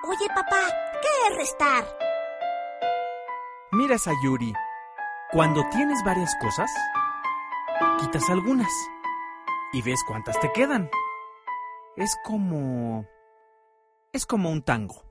Oye, papá, ¿qué es restar? Mira, Sayuri, cuando tienes varias cosas, quitas algunas y ves cuántas te quedan. Es como un tango.